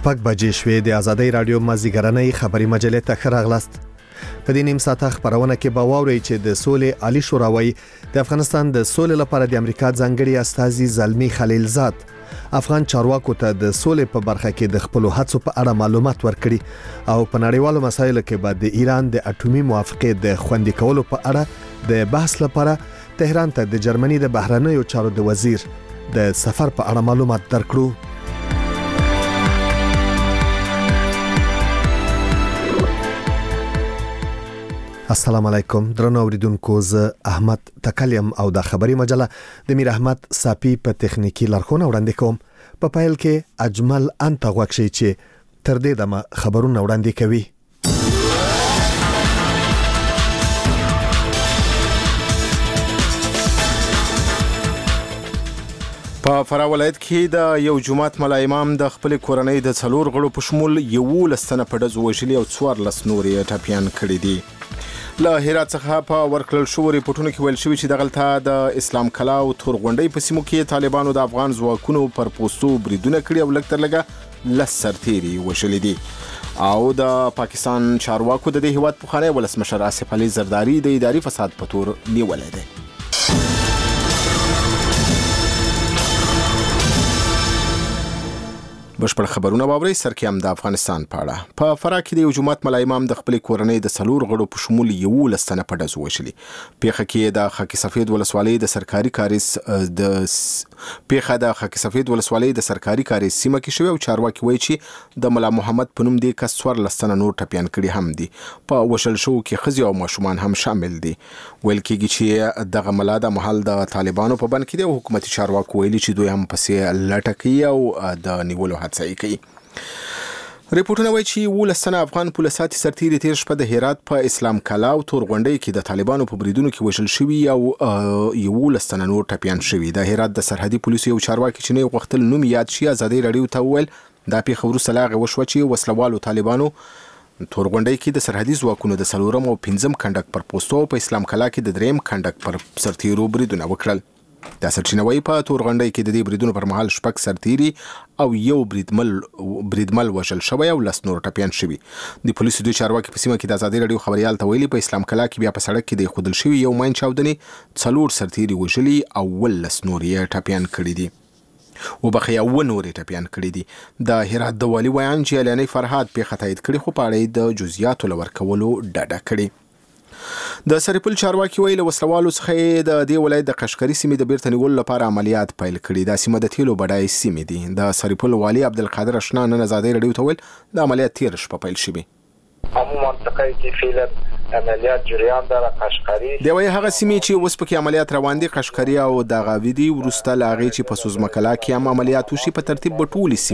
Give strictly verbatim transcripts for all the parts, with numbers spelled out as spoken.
شپږ بجې شوې. د آزادۍ رادیو مازیګرنۍ خبري مجلې ته ښه راغلاست. په دې نیم ساعته خبرونه کې به واورئ چې د سولې عالی شوراوی د افغانستان د سولې لپاره د امریکا ځانګړي استازي زلمی خلیلزاد افغان چارواکو ته د سولې په برخه کې د خپل هڅو په اړه معلومات ورکړي او په نړیوالو مسایلو کې به د ایران د اټومي موافقې د خوندي کولو په اړه د بحث لپاره تهران ته د جرمني د بهرنیو چارو د وزیر د سفر په اړه معلومات درکړو. السلام علیکم درنو اوریدونکو، زه احمد تکلیم او د خبري مجله د میر احمد صافی په تخنیکی لارښوونه وړاندې کوم. په پایل کې اجمل انت غوښی چې تر دې دمه خبرونه وړاندې کوي. په فراه ولایت کې د یو جماعت ملا امام د خپل کورنۍ د څلور غړو په شمول یو لسنه په ډزو وژلي او څوار لس نورې ټاپیان کړي دي. له هرات څخه په ورکړل شو ریپورتونو کې ویل شوی چې دغلته د اسلام کلا او تورغونډۍ په سیمو کې طالبانو د افغان ځواکونو پر پوستو بریدونه کړي او لږ تر لږه لس سرتیري وژلي دي. او د پاکستان چارواکو د دې هیواد پخوانی ولسمشر آصف علي زرداري د اداري فساد په تور نیولی دی. بشپړ خبرونه واورئ. سرکیم د افغانستان په اړه. په فراه کې د یو جماعت ملا امام د خپل کورنۍ د څلور غړو په شمول یو لسنه په ډزو وژلي. پیښه کې د خاکی سفید ولسوالۍ د سرکاري کاریز د پیښه د خاکی سفید ولسوالۍ د سرکاري کاریز سیمه کې شوی او چارواکي وایي چې د ملا محمد په نوم د کس څوار لسنه نور ټپیان کړي هم دي. په وشل شو کې ښځې او ماشومان هم شامل دي. ویل کېږي چې دغه ملا د محل د طالبانو په بند کې دی او حکومتي چارواکو ویلي چې دوی هم پسې لټه کوي او د نیولو صحیح کوي. ریپورتونه وایي چې ولسنه افغان پولیساتي سرتیري تیر شپه د هرات په اسلام کلا او تورغونډۍ کې د طالبانو په بریدونو کې وژل شوي او یو لسنه نور ټپیان شوي. د هرات د سرحدي پولیسو یو چارواکي چې نه غوښتل نوم یاد شي ازادۍ راډیو ته وویل دا پیښه وروسته له هغې وشوه چې وسلوالو طالبانو تورغونډۍ کې د سرحدي ځواکونو د څلورم او پنځم کنډک پر پوستو په اسلام کلا کې د دریم کنډک پر سرتیرو بریدونه وکړل. دا سرچینه وایي په تورغونډۍ کې د دې بریدونو پر مهال شپږ سرتیري او یو بریدمل بریدمل وژل شوی او لس نور ټپیان شوي. د پولیسو دوی چارواکي په سیمه کې د ازادۍ راډیو خبریال ته ویلي په اسلام کلا کې بیا په سړک کې د ایښودل شوي یو ماین چاودنې څلور سرتیري وژلي او ولس نور یې ټپیان کړي دي. وبخښئ اووه نورې ټپیان کړي دي. د هرات د والي ویان جیلانی فرهاد پیښه تایید کړي خو په اړه یې د جزئیاتو له ورکولو ډډه کړې. د سرپل چارواکي ویل وسلوالو څخه د دې ولایت د قشقري سیمې د بیرته نیولو لپاره عملیات پیل کړي. دا سیمه د تیلو بډای سیمې دي. د سرپل والي عبدالقادر اشنا نن ازادۍ راډیو ته ویل د عملیات تیر شپه پیل شوي. همون منطقه کې فعلا عملیات جریان داره قشقري دی. وایي هغه سیمې چې اوس پکې عملیات روان دي قشقري او د غاوي دي. وروسته له هغې چې په سوزمکلا کې هم عملیات وشي په ترتیب به ټولې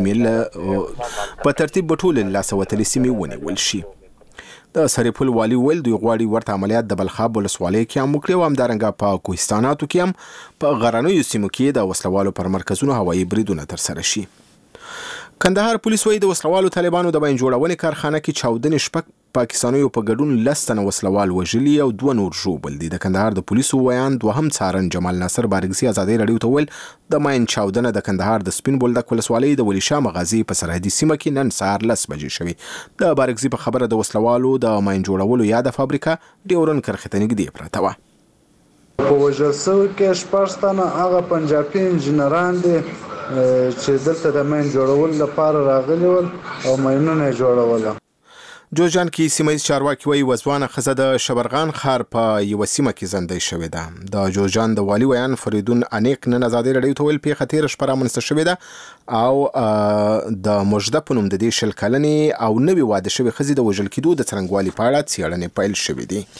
سیمې په ترتیب به ټولې لاسه وتلې سیمې ونیول شي. د سرپل والي ویل دوی غواړي ورته عملیات د بلخاب ولسوالۍ کې هم وکړي او همدارنګه په کوهستاناتو کې هم په غرنیو سیمو کې د وسلوالو پر مرکزونو هوایي بریدونه ترسره شي. کندهار پولیس وایي د وسلوالو طالبانو د باین جوړونې کارخانه کې چاودنې شپږ پاکستانیو په ګډون لس تنه وسلوال وژلي او دوه نور ژوبل دي. د کندهار د پولیسو ویان دوهم څارن جمال ناصر بارګزي ازادۍ راډیو ته ویل د ماین چاودنه د کندهار د سپین بولدک ولسوالۍ د ولی شاه مغازي په سرحدي سیمه کې نن سهار لس بجې شوي. د بارګزي په خبره د وسلوالو د ماین جوړولو یاده فابریکه ډیورن کرخې ته نږدې پرته وه. په وژل سوي کې شپږ تنه هغه پنجابي انجینران دي چې دلته د ماین جوړولو لپاره راغلي ول او ماینونه یې جوړول. جوزجان کې سیمه‌ییز چارواکي وایي وځوانه ښځه د شبرغان ښار په یوه سیمه کې زندۍ شوې ده. د جوزجان د والي ویان فریدون انیق نن ازادۍ راډیو ته ویل پیښه تېره شپه رامنځته شوې ده او د مژده په نوم د دې شل کلنې او نوې واده شوې ښځې د وژل کېدو د څرنګوالي په اړه څېړنې پیل شوې دي.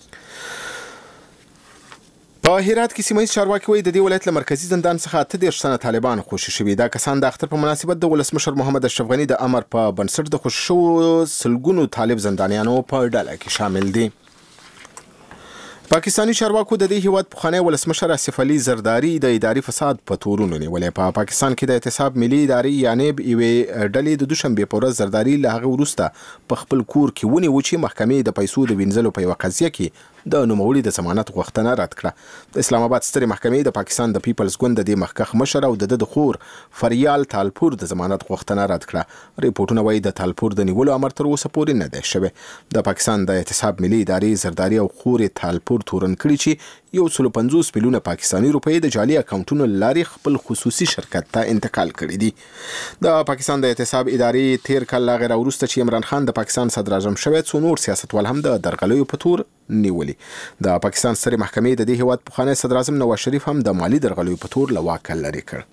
په هرات کې سیمه‌ییز چارواکي وایي د دې ولایت له مرکزي زندان څخه اته دېرش تنه طالبان خوشي شوي. دا کسان د اختر په مناسبت د ولسمشر محمد اشرف غني د امر په بنسټ د خوشي شوو سلګونو طالب زندانیانو په ډله کې شامل دي. پاکستانی چارواکو د دې هیواد پخوانی ولسمشر آصف علي زرداری د اداري فساد په تورونو نیولې. په پا پاکستان کې د احتساب ملي ادارې یعنی یوې ډلې د دوشنبه په ورځ زرداری له هغه وروسته په خپل کور کې ونیو چې محکمې د پیسو د وینځلو په یوه قضیه کې د نوموړي د ضمانت غوښتنه رد کړه. د اسلام آباد سترې محکمې د پاکستان د پیپلز ګوند د مخکښ مشر او د د خور فریال تالپور د ضمانت غوښتنه رد کړه. ریپورتونه وايي د تالپور د نیولو امر تر اوسه پورې نه دی شوی. د پاکستان د احتساب ملي ادارې زرداری او خور تالپور تورن کړي چې یو سل پنځوس میلیونه پاکستانی روپۍ د جعلي اکاونټونو لارې خپل خصوصي شرکت ته انتقال کړي دي. د پاکستان د احتساب ادارې تیر کال لا غیر وروسته چې عمران خان د پاکستان صدر اعظم شوی څو نور سیاستوال هم د درغلیو په تور نیولي. د پاکستان سترې محکمې د دې هیواد پخوانی صدر اعظم نواز شریف هم د مالی درغلیو په تور له واکه لرې کړ.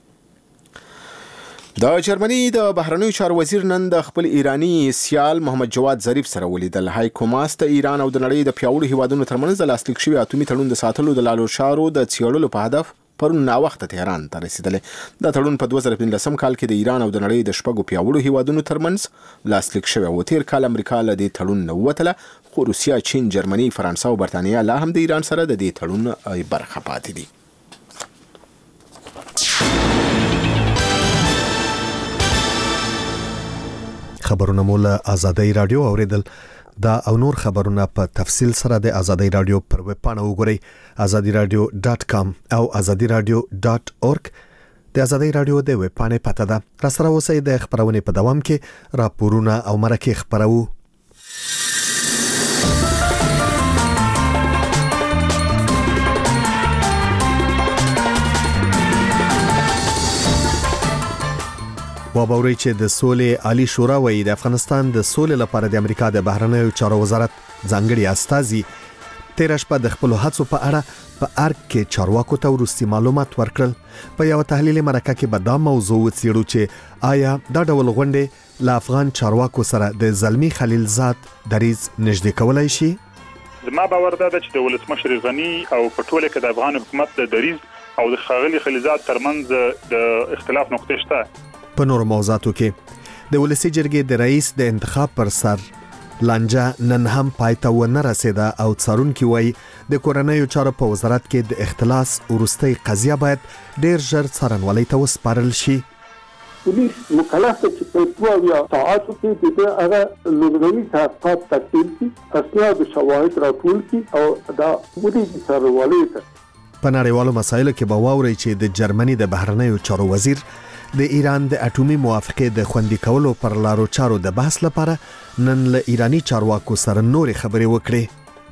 د جرمني د بهرنیو چارو وزیر نن د خپل ایرانی سیال محمد جواد ظریف سره ولیدل. هایکو ماس د ایران او د نړۍ د پیاوړو هیوادونو ترمنځ د لاسلیک شوي اتومي تړون د ساتلو د لالو چارو د څیړلو په هدف پرون ناوخته تهران ته رسیدلې. دا تړون په دوه زره پنځلسم کال کې د ایران او د نړۍ د شپږو پیاوړو هیوادونو ترمنځ لاسلیک شوی و. تیر کال امریکا له دې تړون نه ووتله، خو روسیه، چین، جرمني، فرانسه او برتانیا لا هم د ایران سره د دې تړون برخه پاتې دي. خبرونه مول آزادۍ رادیو اوریدل. دا او نور خبرونه په تفصیل سره د آزادۍ رادیو پر ویب پاڼه وګورئ آزادی رادیو ډاټ کام او آزادی رادیو ډاټ اورګ. د آزادۍ رادیو د ویب پاڼې پته ده. را سره اوسئ د خبرونې په دوام کې راپورونه او مرکې خبرو. وبوري چې د سولې عالی شورا وایي د افغانستان د سولې لپاره د امریکا د بهرنیو چارو وزارت ځانګړي استازي تیر شپه د خپل هڅو په اړه په ارګ کې چارواکو ته ورستي معلومات ورکړل. په یو تحلیلي مرکه کې به دا موضوع وڅېړو چې آیا دا ډول غونډې له افغان چارواکو سره د زلمی خلیلزاد دریځ نږدې کولای شي. زما باور ده چې د ولسمشر غنی او په ټوله کې د افغان حکومت د دریځ او د خاغلی خلیلزاد ترمنځ د اختلاف نقطې شته. په نور موضوعاتو کې د ولسی جرګې د رئیس د انتخاب پر سر لانجه نن هم پایته ونه رسیده او څارونکي وایي د کورنیو چارو په وزارت کې د اختلاس ورستۍ قضیه باید ډیر ژر څارنوالۍ ته وسپارل شي. پولیس مکلف دی چې په دوه یا ساعتو کې د هغه لومړني تحقیقات تکمیل کړي، اسناد او شواهد راټول کړي او دا ودې څارنوالۍ ته. په نړیوالو مسایلو کې به واوري چې د جرمني د بهرنیو چارو وزیر د ایران د اټومي موافقې د خوندي کولو پر لارو چارو د بحث لپاره نن له ایرانی چارواکو سره نورې خبرې وکړې.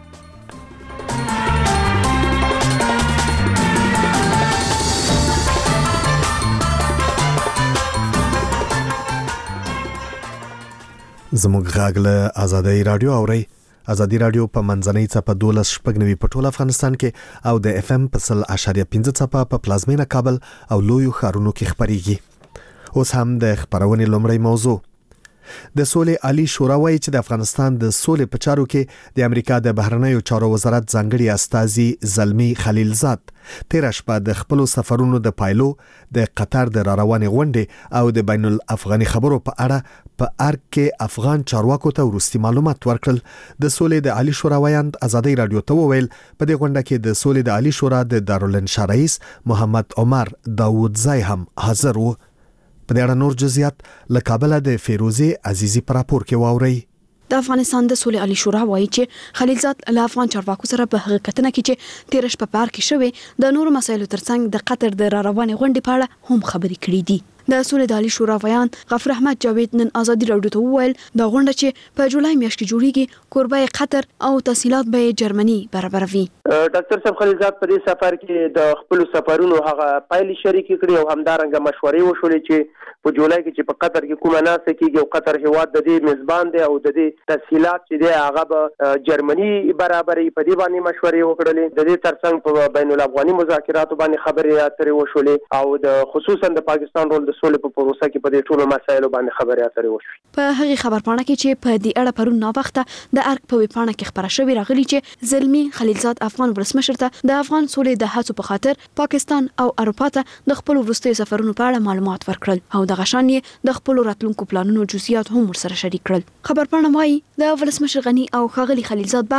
زموږ غږ له آزادۍ رادیو اورئ. آزادی رادیو په منځنۍ څپه دولس شپږ نوي په ټول افغانستان کې او د اف ام په سل اشاریه پنځه څپه په پلازمینه کابل او لویو ښارونو کې خبريږي. اوس هم د خبرونې لومړی موضوع. د سولې عالی شورا وایي چې د افغانستان د سولې په چارو کې د امریکا د بهرنیو چارو وزارت ځانګړي استازي زلمی خلیلزاد تیر شپه د خپل سفرونو د پایلو د قطر د راروانې غونډې او د بین الافغاني خبرو په اړه په ارګ کې افغان چارواکو ته ورستي معلومات ورکړل. د سولې د عالی شورا ویاند آزادۍ رادیو ته وویل په دې غونډه کې د سولې د عالی شورا د دارالانشا رئیس محمد عمر داوودزای هم حاضر وو. په دې اړه نور جزئیات له کابل د فیروزي عزیزی پر راپور کې واوري. د افغانستان د سولې عالی شورا وایي چې خلیلزاد له افغان چارواکو سره په هغه کتنه کې چې تیر شپه په ارګ کې شوې د نورو مسایلو ترڅنګ د قطر د راروانې غونډې په اړه هم خبرې کړې دي. د سولې د عالی شورا ویان غفور احمد جاوید نن آزادی رادیو ته وویل د غونډه چې په جولای میاشت کې جوړیږي کوربه قطر او تحصیلات به جرمني برابروي. ډاکټر صاحب خلیلزاد په دې سفر کې د خپل سفرونو هغه پایلې شریک کړي او همدارنګه مشورې وشولې چې په جولای کې چې په قطر کې کومه ناسه کېږي او قطر هیواد د دې میزبان دی او د دې تحصیلات چې دی هغه به جرمني برابري په دې باندې مشورې وکړلې. د دې ترڅنګ په بین الافغاني مذاکراتو باندې خبرې اترې وشولې او د خصوصا د پاکستان رول د سولې په پروسه کې په دې ټولو مسایلو باندې خبرې اترې وشولې. په هغه خبرپاڼه کې چې په دې اړه پرون ناوخته د ارګ په ویبپاڼه کې خبره شوې راغلي چې زلمی خلیلزاد افغان ولسمشر ته د افغان سولې د هڅو په خاطر پاکستان او اروپا ته د خپل وروستي سفرونو په اړه معلومات ورکړل او د غشان یې د خپل راتلونکو پلانونو جزئیات هم ورسره شریک کړل. خبرپاڼه وايي د ولسمشر غنی او ښاغلي خلیلزاد بحث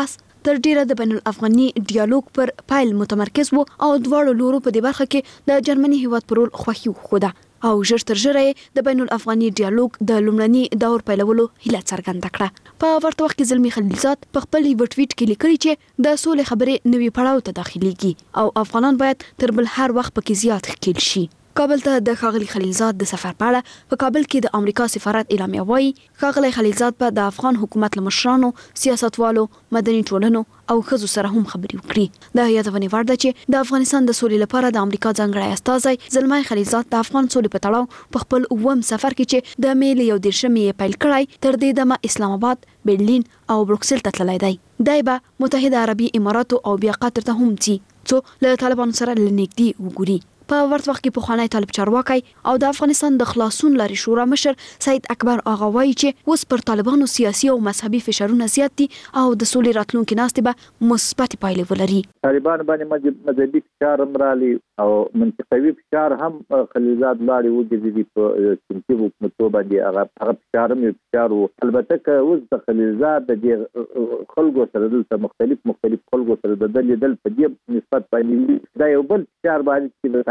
تر ډیره د بین الافغاني ډیالوګ پر پایل متمرکز وو او دواړو لورو په دې برخه کې د جرمني هیواد پرول خوښي وښوده او ژر تر ژره د بین الافغاني ډیالوګ د لومړني دور پیلولو هیله څرګنده کړه. په ورته وخت کې زلمی خلیلزاد په خپل یو ټویټ کې لیکلي چې د سولې خبرې نوي پړاو ته داخليږي او افغانان باید تر بل هر وخت پکې زیات ښکیل شي. کابل ته د ښاغلي خلیلزاد د سفر په اړه په کابل کې د امریکا سفارت اعلامیه وايي ښاغلي خلیلزاد په د افغان حکومت له مشرانو، سیاستوالو، مدني ټولنو او ښځو سره هم خبرې وکړي. د یادونې وړ ده چې د افغانستان د سولې لپاره د امریکا ځانګړی استازی زلمی خلیلزاد د افغان سولې په تړاو په خپل اووم سفر کې چې د مې له یو دېرشمې پیل کړی تر دې دمه اسلام آباد، برلین او بروکسل ته تللی دی. دی به متحده عربي اماراتو او بیا قطر ته هم ځي څو له طالبانو سره لنږدې وګوري. په ورته وخت کې پخوانی طالب چارواکي او د افغانستان د خلاصون لارې شورا مشر سید اکبر آغا وایي چې اوس پر طالبانو سیاسي او مذهبي فشارونه زیات دي او د سولې راتلونکي ناستې به مثبت پایلې ولري. طالبان باندې مذهبي فشار هم رالي او منطقوي فشار هم خلیلزاد لاړې وګرځېدي په سیمتي حکومتو باندې هغه فشار هم فشار و. البته که اوس د خلیلزاد د خلکو سره دلته مختلف مختلف خلکو سره د لیدل په دې نسبت باندې دا یو بل فشار باندې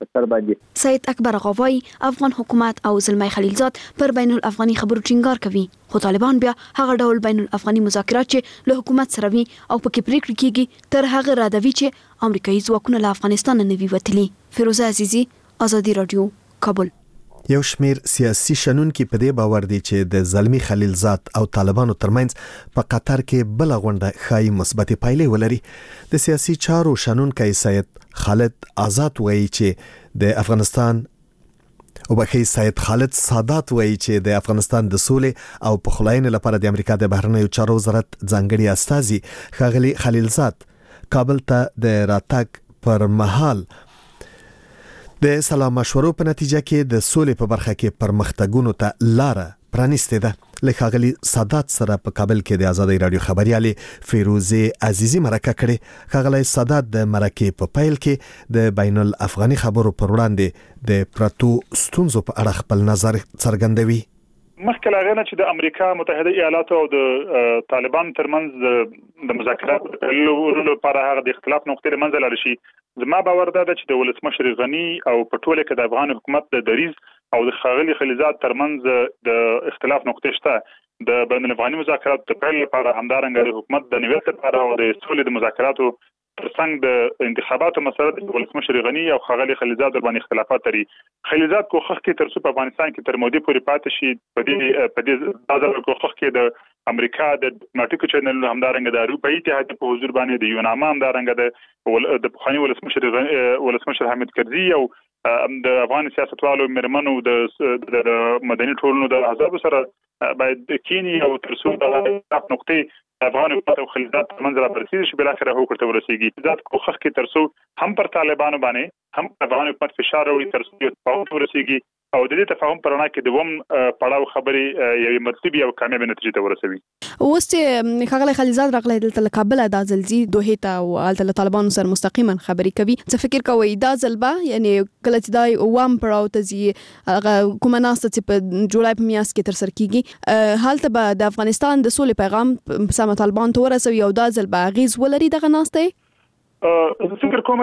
سید اکبر غوای افغان حکومت او زلمی خلیلزاد پر بین الافغاني خبرو ټینګار کوي خو طالبان بیا هغه ډول بین الافغاني مذاکرات چې له حکومت سره وي او پکې پریکړې کیږي تر هغه رادوي چې امریکایي ځواکونه له افغانستان نه وي وتلي. فیروزه عزیزی، آزادي رادیو، کابل. یو شمیر سیاسي شنونکي په دې باور دي چې د زلمی خلیلزاد او طالبانو ترمنځ په قطر کې بل غونډه خای مثبت پایلې ولري. د سیاسي چارو شنونکي سید خالد آزاد وایي چې د افغانستان او بخي سید خالد سادات وایي چې د افغانستان د سولې او پخلاینې لپاره د امریکا د بهرنیو چارو وزارت ځانګړي استازي ښاغلي خلیلزاد کابل ته د راتګ پر مهال د سلا مشورو په نتیجه کې د سولې په برخه کې پرمختګونو ته لار پرانیسته ده. لخاغلی سادات سره په کابل کې د آزادۍ رادیو خبريالې فیروزه عزیزی مرکه کړي. خاغلی سادات د مرکه په پیل کې د بین الافغاني خبرو پر وړاندې د پرتو ستونزو په اړه خپل نظر څرګندوي. مخکې لا غنه چې د امریکا متحده ایالاتو او د طالبان ترمنځ د مذاکرات لپاره هغه د اختلاف نقطې منځ لري شي. زما باور ده چې د ولسمشر غنی او په ټوله کې د افغان حکومت د دریز او د خاغلی خلیلزاد ترمنځ د اختلاف نقطې شته. د بین الافغاني مذاکرات د پیل لپاره همدارنګه د حکومت د نیولو لپاره او د سولې د مذاکراتو ترڅنګ د انتخاباتو مسله د ولسمشر غنی او خاغلی خلیلزاد باندې اختلافات لري. خلیلزاد کوخه کې تر څو په افغانستان کې تر مودې پورې پاتې شي په دې په دې ځل کوخه کې د امریکا د ناتیکو چینل همدارنګه د اروپאי اتحاد په حضور باندې د یوناما همدارنګه د د پخوانی ولسمشر ولسمشر حامد کرزي او د افغان سیاستوالو مرمنو د مدني ټولنو د احزاب سره باید کینی او تر څو د نقطې افغان حکومت او خلیلزاد ترمنځ را برسېږي چې بل اخر هغه ورته ورسېږي. ذات کوخه کې تر څو هم پر طالبانو باندې هم افغان حکومت فشار وړي تر څو تفاهم ورسېږي او د دې تفاهم پر وړاندې کې د ووم پړاو خبرې یوې مطلوبې او کامیابه نتیجې ته ورسوي. اوس چې خاغلی خلیلزاد راغلی دلته له کابل د ځلځي دوه ته او هلته طالبانو سره مستقیما خبرې کوي. څه فکر کوي دا ځلبه یعنی کله چې دا ووم پړاو ته ځي هغه کومه ناسته چې په جولای په میاشت کې تر سره کیږي هلته به د افغانستان د سولې پیغام سم طالبان ته ورسوي او دا ځلبه غیز ولري دغه ناسته. زه فکر کوم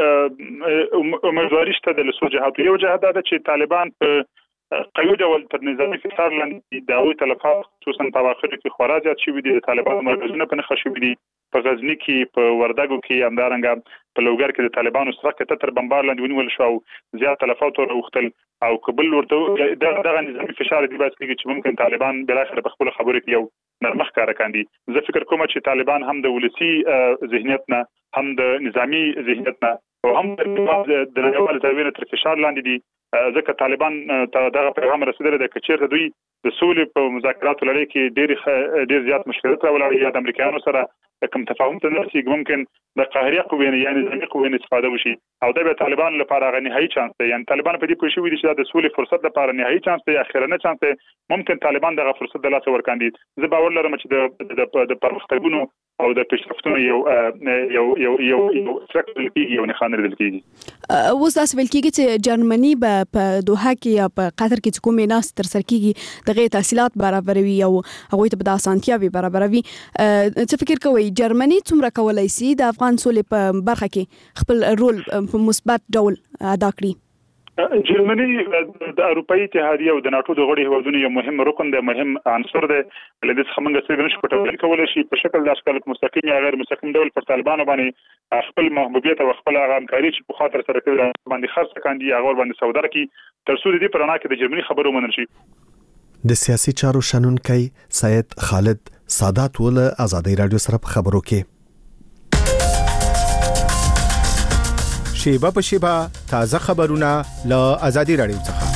چې امیدواري شته د لسو جهاتو. یو جهت دا چې طالبان په قوي ډول تر نظامي فشار لاندې د هغوی تلفات خصوصا په اواخرو کې خورا زیات شوي دي. د طالبانو مرکزونه په نښه شوي دي. په غزني کې په وردګو کې همدارنګه په لوګر کې د طالبانو سره کته تر بمبار لاندې ونیول شو او زیات تلفات ورغتل او قبل ورته دغه نظامي فشار دی بس کې چې ممکن طالبان بل اخر په خپل خبرو کې یو نرمخ کار کاندي. زه فکر کوم چې طالبان هم د ولسی ذهنیت نه هم د نظامی ذهنیت نه او هم د نړیوال زاویې تر فشار لاندې دي. ځکه طالبان ته دغه پیغام رسیدلی دی چې چیرته دوی د سولې په مذاکراتو لړۍ کې ډېر ډېر زیات مشکلات راولاړي یا د امریکایانو سره کوم تفاهم ته نه رسېږي ممکن د قاهرې قوې یا نظامي قوې نه استفاده وشي او دا به طالبان لپاره هغه نهایي چانس دی. یعنې طالبان په دې پوه شوي دي چې دا د سولې فرصت لپاره نهایي چانس دی، اخرنه چانس دی. ممکن طالبان دغه فرصت د لاسه ورکاندي. زه باور لرم چې د د پرمختګونو او د پیشرفتونو یو یو یو یو څرک لکېږي یو نه خانر لکېږي. اوس تاسو ویل کېږي چې جرمني په دوحه کې یا په قطر کې کومې ناس تر سر کېږي دغه تحصیلات برابروي او هغه ته د اسانتیاوي برابروي. څه فکر کوئ جرمني څومره کولای شي د افغان سولې په برخه کې خپل رول په مثبت ډول ادا کړي؟ جرمني د اروپאי اتحادیه او د ناتو د غړي هیوادونو یو مهم رکن دی، مهم عنصر دی. لدې څخه موږ څه نشو پټول کولای شي په شکل د اشکال مستقیم یا غیر مستقیم ډول پر طالبانو باندې خپل محبوبیت او خپل همکاري چې په خاطر سره کوي باندې خرڅ کاندي هغه باندې سودا کوي تر څو دې پرانا کې د جرمني خبرو منل شي. د سیاسي چارو شنونکي سید خالد سادات ول آزادۍ رادیو سره په خبرو کې شیبه په شیبه تازه خبرونه له آزادۍ رادیو څخه.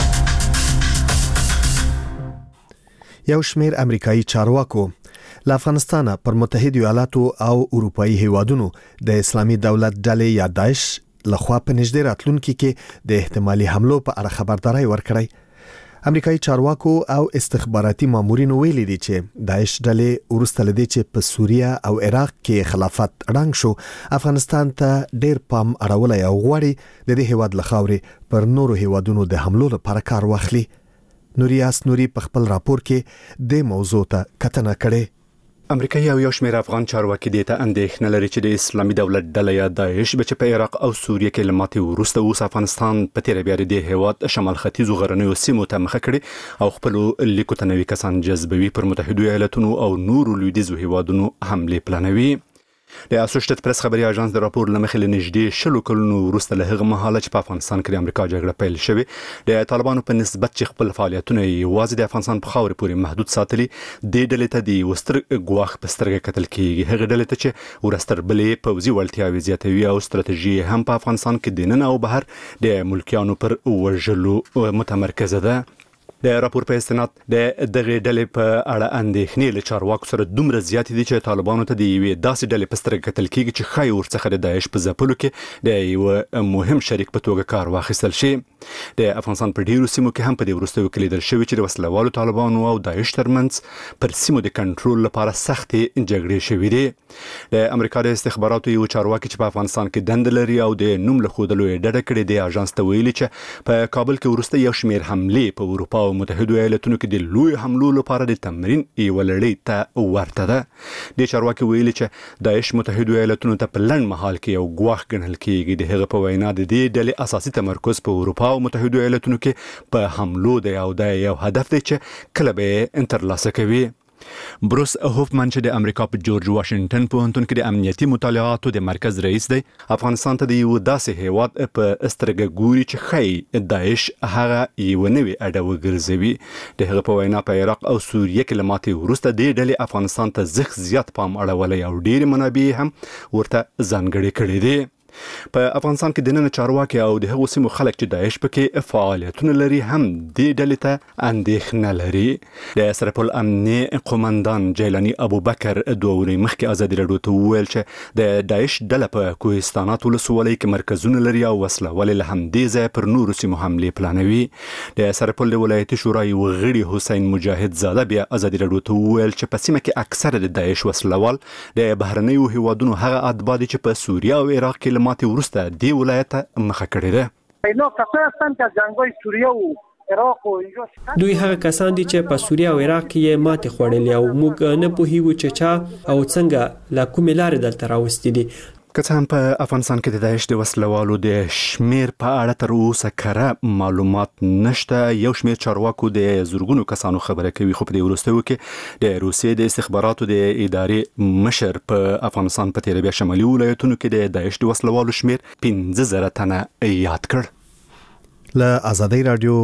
یو شمیر امریکایي چارواکو له افغانستان پر متحده ایالاتو او اروپאי هیوادونو د اسلامي دولت ډلې یا داعش لخوا په نږدې راتلونکي کې د احتمالي حملو په اړه خبرداري ورکړی. امریکایي چارواکو او استخباراتي مامورینو ویلي دي چې داعش ډلې ورسته لدی چې په سوریه او عراق کې خلافت رنګ شو افغانستان ته ډېر پام اړولای او غواړي د دې هیواد لخواوري پر نورو هیوادونو د حملو لپاره کار واخلي. نوریاس نوري په خپل راپور کې د موضوع ته کتنه کړې. امریکایي او یو شمېر افغان چارواکي د ته اندېښنه لري چې د اسلامي دولت ډله یا داعش به په عراق او سوریه کې لماتي ورسته اوس افغانستان په تیر بیا د هیواد شمال ختیځو غرنیو سیمو ته مخه کړي او خپل لیکو تنوي کسان جذبوي پر متحده ایالاتونو او نورو لویدیزو هیوادونو حمله پلانوي. د اسوسییټډ پریس خبري اژانس د راپور لمخې لنږدې شلو کلونو وروسته له هغه مهاله چې په افغانستان کې د امریکا جګړه پیل شوې د طالبانو په نسبت چې خپل فعالیتونه یوازې د افغانستان په خاورې پورې محدود ساتلي د ډلې ته د وستر ګواخ په سترګه کتل کیږي. هغه ډلې ته چې ورستر بلې پوځي وړتیاوې زیاتوي او ستراتیژي هم په افغانستان کې د نن او بهر د ملکیانو پر وژلو متمرکزه ده. د راپور په استناد د دغه ډلې په اړه اندېښنې له چارواکو سره دومره زیات دي چې طالبانو ته د یوې داسې ډلې په سترګه کتل کیږي چې ښایي ورڅخه د داعش په ځپلو کې د یو مهم شریک په توګه کار واخیستل شي. د افغانستان په ډیرو سیمو کې هم په دې وروستیو کې لیدل شوي چې د وسلوالو طالبانو او داعش ترمنځ پر سیمو د کنټرول لپاره سختې جګړې شوې دي. د امریکا د استخباراتو یو چارواکي چې په افغانستان کې دند لري او د نوم له ښودلو یې ډډه کړې د اژانس ته ویلي چې په کابل کې وروسته یو شمېر حملې په اروپا او متحده ایالاتونو کې د لوی حملو لپاره د تمرین یو لړۍ ته ورته ده. د چارواکي ویلي چې داعش متحده ایالاتونو ته په لنډ مهال کې یو ګواښ ګڼل کېږي. د هغه په وینا د دې ډلې اساسي تمرکز په اروپا او متحده ایالاتونو کې په حملو دی او د یو هدف دی چې کله به ترلاسه کوي. بروس هوفمن چې د امریکا په جورج واشنگټن پوهنتون کې د امنیتي مطالعاتو د مرکز رئیس دی افغانستان ته د یو داسې هیواد په استرګه ګوري چې خی داعش هغه یو نوې اډه وګرځوي. د هغه په وینا په عراق او سوریه کې لماتي ورسته د ډلې افغانستان ته زخ زیات پام اړولای او ډېر منابع هم ورته ځانګړي کړي دي. په افغانستان کې د نن چارواکي او د هغو سیمو خلک چې داعش پکې فعالیتونه لري هم د ډلې ته اندېښنه لري. د سرپل امني قومندان جیلانی ابوبکر دوه ورځې مخکې ازادي راډیو ته وویل چې د داعش ډله په کوهستانات ولسوالۍ کې مرکزونه لري او وسله والي له همدې ځایه پر نورو سیمو حملې پلانوي. د سرپل د ولایتي شورا یو غړي حسین مجاهد زاده بیا ازادي راډیو ته وویل چې په سیمه کې اکثره د داعش وسلوال د بهرنیو هیوادونو هغه اتباع دي چې په سوریه او عراق کې ماته ورسته دی ولایت مخه کړی ده. اینا کسان هستند که جنگ‌های سوریه و عراق و اینجا دوی هغه کسان دي چې په سوریه او عراق کې ماته خوړلې او موږ نه پوهیږو چې چا او څنګه لا کومې لارې دلته راوستي دي. که څه هم په افغانستان کې د داعش د وسلوالو د شمیر په اړه تر اوسه کره معلومات نشته. یو شمیر چارواکو د زورګونو کسانو خبره کوي خو په دې وروستیو کې د روسیې د استخباراتو د ادارې مشر په افغانستان په تیر بیا شمالي ولایتونو کې د داعش د وسلوالو شمیر پنځه زره تنه یاد کړ. له آزادۍ رادیو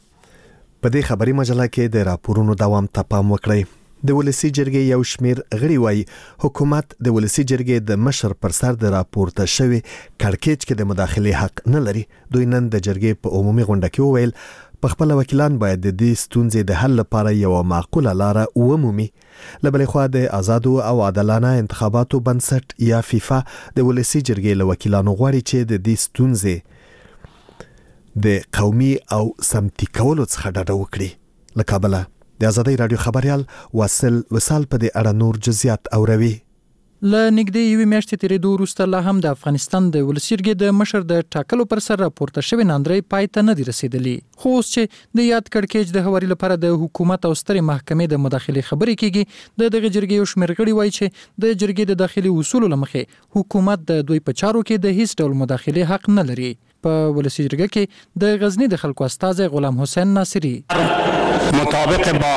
په دې خبري مجله کې د راپورونو دوام ته پام وکړئ. د ولسی جرګې یو شمیر غړي وایي حکومت د ولسی جرګې د مشر پر سر د راپورته شوی کړکېچ کې د مداخله حق نه لري. دوی نن د جرګې په عمومي غونډه کې وویل په خپل وکیلان باید د دې ستونزې د حل لپاره یو معقوله لار ومومي. لبلې خو د آزادو او عادلانه انتخاباتو بنسټ یا فیفا د ولسی جرګې له وکیلانو غواړي چې د دې ستونزې د قومي او سمتي کولو څخه ډډه وکړي. له کابل د آزادۍ رادیو خبريال واصل وصال په دې اړه نور جزئیات اوروي. ل نګدې یوې میاشتې تیرېدو وروسته لا هم د افغانستان د ولسي جرګې د مشر د ټاکلو پر سر راپورته شوی ناندرۍ پای ته نه دی رسېدلی. خو اوس چې د یاد کړکېچ د هواري لپاره د حکومت او سترې محکمې د مداخلې خبرې کیږي، د دغه جرګې یو شمېر غړي وایي چې د جرګې د داخلي اصولو له مخې حکومت د دوی په چارو کې د هیڅ ډول مداخلې حق نه لري. په ولسي جرګه کې د غزنی د خلکو استازی غلام حسین ناصری مطابق با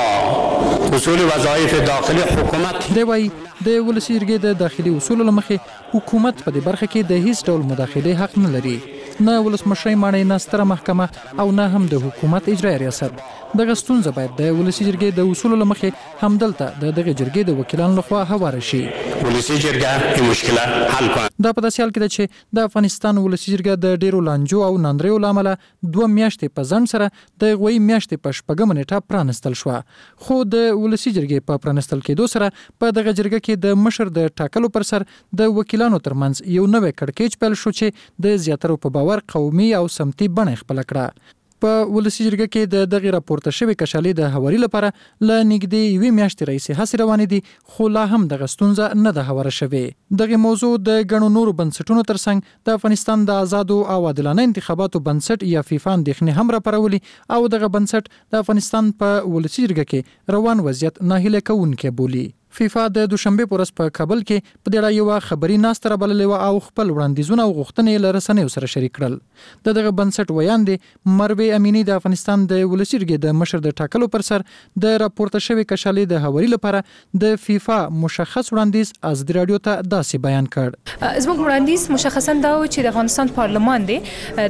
اصول وظایف داخلي حکومت دی وایي د ولسي جرګې د داخلي اصولو له مخې حکومت په دې برخه کې د هیڅ ډول مداخلې حق نه لري، نه ولسمشر ماڼۍ، نه ستره محکمه او نه هم د حکومت اجرایي ریاست. دغه ستونزه باید د ولسي جرګې د اصولو له مخې همدلته د دغه جرګې د وکیلانو لخوا هواره شي. ولسي جرګه این مشکله حل کړي. دا په داسې حال کې ده چې د افغانستان ولسي جرګه د ډیرو لانجو او ناندریو له امله دوه میاشتې په ځنډ سره د هغوی میاشتې په شپږمه نیټه پرانستل شوه. خو د ولسي جرګې په پرانستل کېدو سره په دغه جرګه کې د مشر د ټاکلو پر سر د وکیلانو ترمنځ یو نوی کړکېچ پیل شو چې د زیاترو په باور قومي او سمتي بڼه خپله کړه. په ولسي جرګه کې د دغه راپورته شوی کشالي د هواري لپاره ل نږدې یوې میاشتې راهیسې هڅې روانې دي، خو لا هم دغه ستونزه نه ده هواره شوې. دغه موضوع د ګڼو نورو بنسټونو ترڅنګ د افغانستان د آزادو او عادلانه انتخاباتو بنسټ یا فیفا اندېښنې هم راپارولي او دغه بنسټ د افغانستان په ولسي جرګه کې روان وضعیت ناهیله کوونکی بولي. فیفا د دوشنبه په ورځ په کابل کې په دې اړه یو خبري ناسته رابللې و او خپل وړاندیزونه او غوښتنې له رسنیو سره شریک کړل. د دغه بنسټ ویاندې مروه امینی د افغانستان د ولسي جرګې د مشر د ټاکلو پر سر د راپورته شوی کشالي د هواري لپاره د فیفا مشخص وړاندیز ازادي رادیو ته داسې بیان کړ. زموږ وړاندیز مشخصا دا و چې د افغانستان پارلمان دی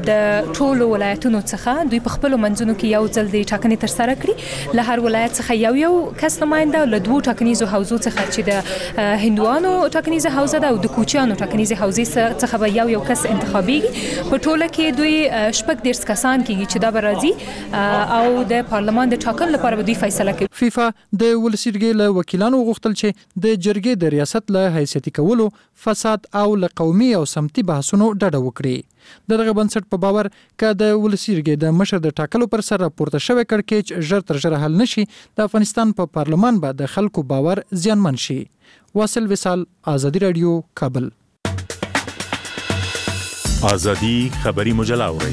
د ټولو ولایتونو څخه دوی په خپل منځونو کې یو ځل د ټاکنې تر سره کړي. له هر ولایت څخه یو یو کس نماینده له دوه ټاکنیزو حوزو څخه چې د هندوانو ټاکنیزه حوزه ده او د کوچیانو ټاکنیزه حوزه څخه به یو یو کس انتخابیږي. په ټوله کې دوی شپږ دېرش کسان کېږي چې دا به راځي او د پارلمان د ټاکلو لپاره به دوی فیصله کوي. فیفا د ولسي جرګې له وکیلانو غوښتل چې د جرګې د ریاست له حیثیتي کولو، فساد او له قومي او سمتي بحثونو ډډه وکړي. دغه بنسټ په باور ک د ولسي جرګې د مشر د ټاکلو پر سر راپورته شوی کړکېچ ژر تر ژره حل نشي، د افغانستان په پارلمان به د خلکو باور زیانمن شي. واصل وصال، ازادي رادیو، کابل. ازادي خبري مجله اوري.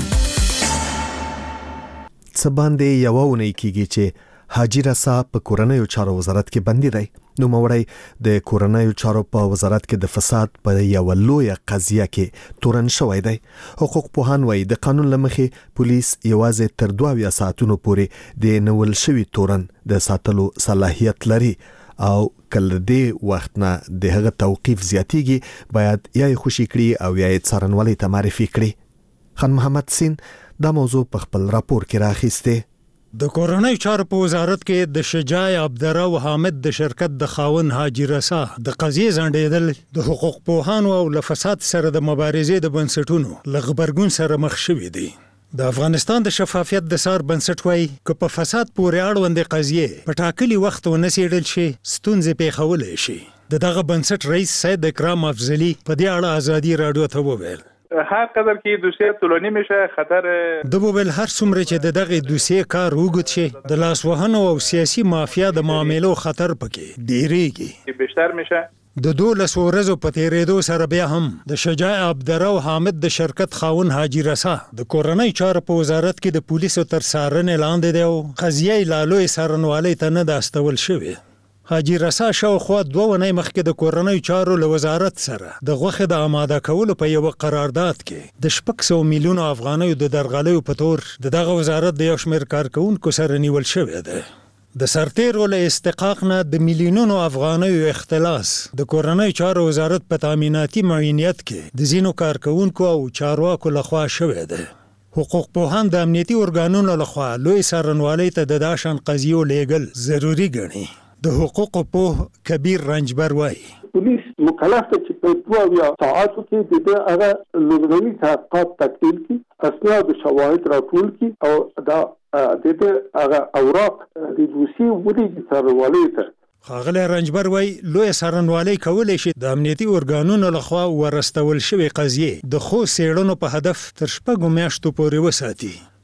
څه باندې یو ونی کیږي چې حاجی رسا په کورنیو چارو وزارت کې بندي دی. نو موړی د کورنیو چارو په وزارت کې د فساد په یو لوی قضیه کې تورن شوی دی. حقوق پوهان وایي د قانون لمخې پولیس یوازې تر دوه ساعتونو پورې د نول شوی تورن د ساتلو صلاحیت لري او کله دې وخت نه د هغه توقيف زیاتیږي باید یا خوشی کړي او یا څارنوالۍ ته معرفي کړي. خان محمد سین دا موضوع په خپل راپور کې راخیسته. د کورنۍ چارو په وزارت کې د شجاع عبدالرو حامد د شرکت د خاون حاجی رسا د قضیې زندېدل د حقوق پوهانو او له فساد سره د مبارزې د بنسټونو له غبرګون سره مخ شوي دي. د افغانستان د شفافیت د سار بنسټ وایي که په فساد پورې اړوندې قضیې په ټاکلي وخت ونه څېړل شي ستونزې پیښولی شي. د دغه بنسټ رئیس سید اکرام افضلي په دې اړه ازادي رادیو ته وویل هر قدر که دوسیه طولانی میشه خطر د بوبل هر څومره چې د دغه دوسیه کار وګت شي د لاسوهنو او سیاسي مافیا د معاملو خطر پکې ډیریږي بیشتر میشه. د دولس ورځو په تیریدو سره بیا هم د شجاع عبدالرو حامد د شرکت خاون حاجی رسا د کورنۍ چارو په وزارت کې د پولیسو تر څارنې لاندې دی او قضیې لا لوی څارنوالۍ ته نه ده استول شوې. حاجی رسا شاوخوا دوه ونې مخکې د کورنۍ چارو له وزارت سره د غوښې د آماده کولو په یو قرارداد کې د شپږ سوه میلیونو افغانیو د درغلیو په تور د دغه وزارت د یو شمېر کارکوونکو سره نیول شوی دی. د سرتیرو له استحقاق نه د میلیونونو افغانیو اختلاس د کورنۍ چارو وزارت په تامیناتي معینیت کې د ځینو کارکوونکو او چارواکو لخوا شوی دی. حقوق پوهان د امنیتي ارګانونو لخوا لوی څارنوالۍ ته د داشان قضیو لیږل ضروري ګڼي. د حقوق په کبیر رنجبر وایي پولیس مکلف دی چې په دوه یا ساعتو کې د دې هغه لومړني تحقیقات تکمیل کړي، اسناد او شواهد راټول کړي او دا د دې هغه اوراق د دوسیې ودې څارنوالۍ ته. ښاغلی رنجبر وایي لویه څارنوالۍ کولی شي د امنیتي ارګانونو لخوا ورستول شوې قضیې د ښو څېړنو په هدف تر شپږو میاشتو پورې وساتي.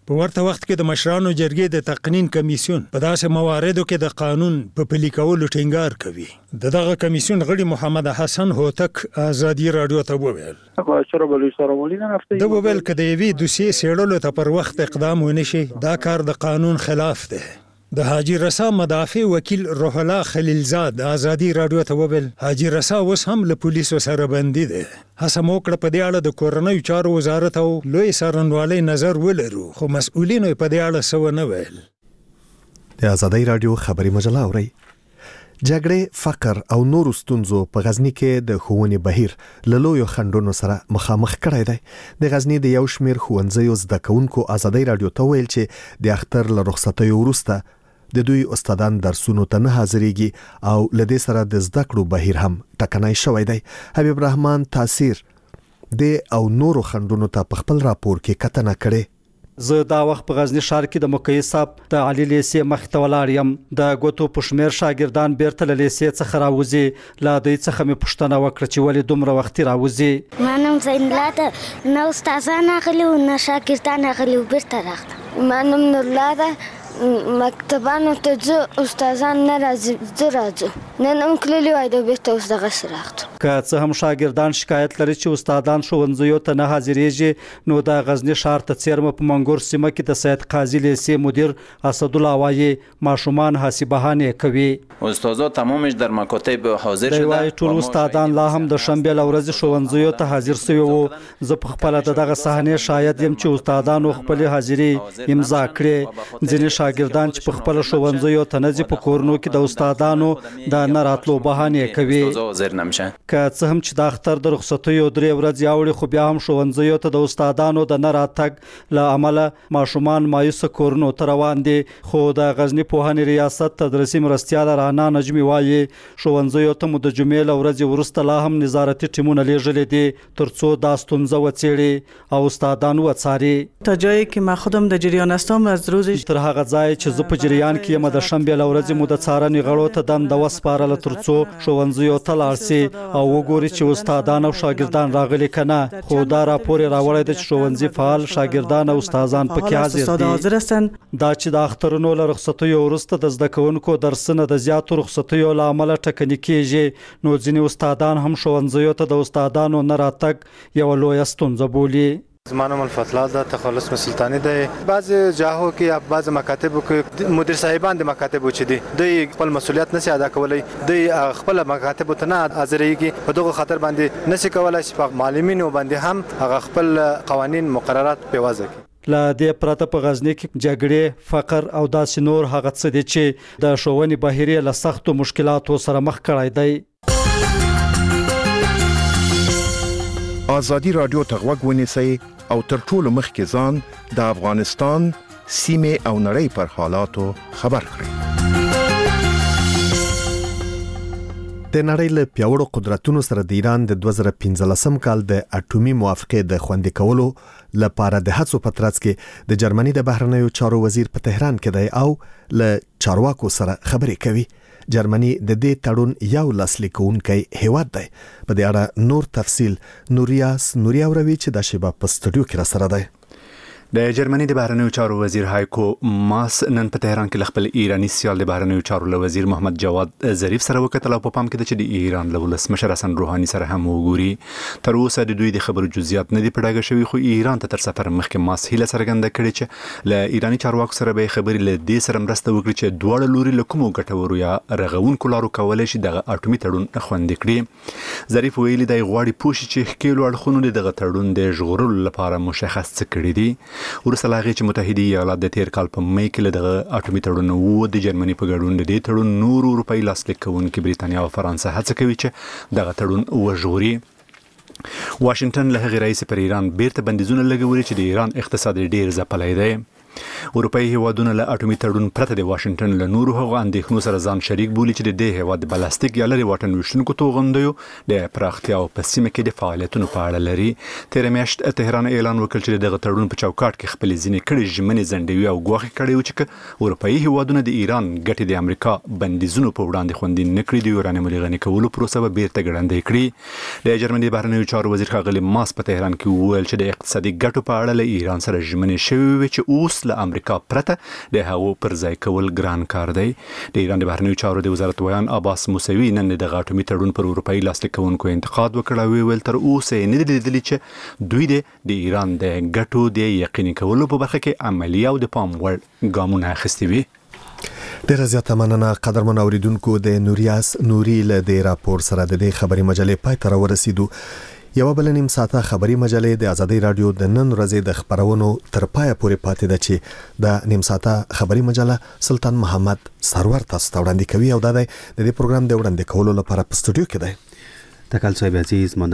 په ورته وخت کې د مشرانو جرګې د تقنین کمیسیون په داسې مواردو کې د قانون په پلي کولو ټینګار کوي. د دغه کمیسیون غړي محمد حسن هوتک ازادي رادیو ته وویل د وویل که د یوې دوسیې څېړلو ته پر وخت اقدام ونه شي دا کار د قانون خلاف دی. د حاجی رسا مدافع وکیل روح الله خلیلزاد ازادي رادیو ته وویل حاجی رسا اوس هم له پولیسو سره بندي دی. هڅه مو وکړه په دې اړه د کورنیو چارو وزارت او لوی څارنوالۍ نظر ولرو خو مسؤلینو په دې اړه څه ونه ویل. د ازادي رادیو خبري مجله اورئ. جګړې، فقر او نورو ستونزو په غزنی کې د ښوونې بهیر له لویو خنډونو سره مخامخ کړی دی. د غزنی د یو شمېر ښوونځیو زده کوونکو ازادي رادیو ته ویل چې د اختر له رخصتیو وروسته د دوی استادان درسونو ته نه حاضرېږي او له دې سره د زده کړو بهیر هم ټکنی شوی دی. حبیب رحمان تاثیر د او نورو خنډونو ته په خپل راپور کې کتنه کړې. زه دا وخت په غزنی ښار کې د مقیس صاحب د علي لیسې مخ ته ولاړ یم. د ګوتو په شمېر شاګردان بیرته له لیسې څخه راوځي. له دوی څخه مې پوښتنه وکړه چې ولې دومره وختي راوځي. ما نوم زینلا ده، نه استادان راغلي وو نه شاګردان راغلي وو، بیرته راغلم. ما نوم نورلا ده، مکتبانو ته ځو استادان نه راځي، زه راځو. نن هم کلي وای د بیرته اوس دغسې راغلو. که څه هم شاګردان شکایت لري چې استادان ښوونځیو ته نه حاضرېږي نو د غزنی ښار ته څیرمه په منګور سیمه کې د سید قاضي لیسې مدیر اسدالله وایي ماشومان هسې بهانې کوي. استادا تمامش در مکاتب حاضر شده. وایي ټول استادان لا هم د شنبې له ورځې ښوونځیو ته حاضر سوي وو. زه په خپله د دغه صحنې شاهد یم چې استادانو خپلې حاضري امضا کړې. ځینې شاګردان چې په خپله ښوونځیو ته نه ځي په کورونو کې د استادانو د نه راتلو بهانې کوي. که څه هم چې د اختر د رخصتیو درې ورځې اوړي خو بیا هم ښوونځیو ته د استادانو د نه راتګ له امله ماشومان مایوسه کورونو ته روان دي. خو د غزنی پوهنې ریاست تدریسي مرستیال رانا نجمي وایي ښوونځیو ته مو د جمعې له ورځې وروسته لا هم نظارتي ټیمونه لیږلي دي تر څو دا ستونزه وڅېړي او استادان وڅاري. تا جایی که من خودم در جریان هستم از روزش تر هغه ځای چې زه په جریان کې یم د شنبې له ورځې مو د څارنې غړو ته دنده وسپارله تر څو ښوونځیو ته لاړ سي او وګوري چې استادان او شاګردان راغلي که نه. خو دا راپور یې راوړی دی چې ښوونځي فعال شاګردان او استادان پکې حاضر دي. دا چې د اخترونو له رخصتیو وروسته د زده کوونکو درسونه د زیاتو رخصتیو له امله ټکني کېږي نو ځینې استادان هم ښوونځیو ته د استادانو نه راتګ یوه لویه ستونزه بولي. زما نوم الفتلا ده، تخلص من سلطانی ده. بعض جاهو کې یا بعض مکاتبو کې مدیر صاحبان د مکاتبو چې دي دوی خپل مسولیت نشي ادا کولی. دوی خپل مکاتبو ته نه حاضرېږي. په دغه خاطر باندې نشي کولی چې په معلمینو باندې هم هغه خپل قوانین مقررات په وضع کړي. له دې پرته په غزنی کې جګړې، فقر او داسې نور هغه څه دي چې د ښوونې بهیر یې له سختو مشکلاتو سره مخ کړی دی. ازادي رادیو ته غوږ ونیسئ او تر ټولو مخکې ځان د افغانستان سیمې او نړۍ پر حالاتو خبر کړئ. د نړۍ له پیاوړو قدرتونو سره د ایران د دوه زره پنځلسم کال د اټومي موافقې د خوندي کولو لپاره د هڅو په ترڅ کې د جرمني د بهرنیو چارو وزیر په تهران کې دی او له چارواکو سره خبرې کوي. جرمني د دې تړون یو لاسلیک کوونکی هیواد دی. په دې اړه نور تفصیل نوریاس نوریا وروي چې د شیبه په سټوډیو کې را سره دی. د جرمني د بهرنیو چارو وزیر هایکو ماس نن په تهران کې خپل ایرانی سیال د بهرنیو چارو له وزیر محمد جواد ظریف سره وکتل او په پام کې د چې د ایران له ولسمشر حسن روحاني سره هم وګوري. تر اوسه د دوی د خبرو جزئیات نه دي پړاګه شوی خو ایران ته تر سفر مخکې ماس هیله څرګنده کړې چې له ایرانی چارواکو سره به خبرې له دې سره مرسته وکړي چې دواړه لوري له کومو ګټورو یا رغونکو لارو کولای شي دغه اټومي تړون خوندي کړي. ظریف ویلي دی غواړي پوښي چې ښکیلو اړخونو دغه تړون د ژغورلو لپاره مشخص څه کړي دي. ورسره لاغي چې متحده ایالات د تیر کال په مې کې له اټومي تړون وو د جرمني په ګډون د دې تړون نور اروپایي لاسلیک کوونکي بریتانیا او فرانسه هڅه کوي چې دغه تړون وژغوري. واشنگټن له هغې راهیسې پر ایران بیرته بندیزونه لګولي چې د ایران اقتصاد ډیر ځپلی دی. اروپאי هیوادونه له اټومي تړون پرته د واشنگټن له نورو هغو اندېښنو سره ځان شریک بولي چې د دې هیواد بلاستیک یا لري واټن وشونکو توغندیو د پراختیا او په سیمه کې د فعالیتونو په اړه لري. تیر میاشت تهران اعلان وکړ چې دغه تړون په چوکاټ کې خپل ځینې کړي ژمنې زندوي او غوښه کړي و چې اروپאי هیوادونه د ایران ګټې د امریکا بندیزونو په وړاندې خوندي نکړي د یورانیم لغنی کولو پروسه به بیرته ګړندۍ کړي. د جرمني بهرنیو چارو وزیر ښاغلی ماس په تهران کې وویل چې د اقتصادي ګټو په اړه له ایران سره ژمنې شوې وي چې اوس له امریکا پرته د هغو پر ځای کول ګران کار دی. د ایران د بهرنیو چارو د وزارت ویان عباس موسوي نن د اټومي تړون پر اروپאי لاسلیک کوونکو انتقاد وکړ او ویل تر اوسه یې نه دی لیدلی چې دوی د ایران د ګټو د یقیني کولو په برخه کې عملی او د پام وړ ګامونه اخیستي وي. ډیره زیاته مننه قدرمن اوریدونکو. د نوریاس نوري له د راپور سره د دې خبري مجلې پای ته ورسېدو. یو بل نیم ساعته خبري مجلې د آزادۍ رادیو د نن ورځې د خبرونو تر پای پورې پاتې ده چې د نیم ساعته خبري مجله سلطان محمد سرور تاسو ته وړاندې کوي او دا د دې پروګرام د وړاندې کولو لپاره په سټوډیو کې دی. تکل صاحب عزیز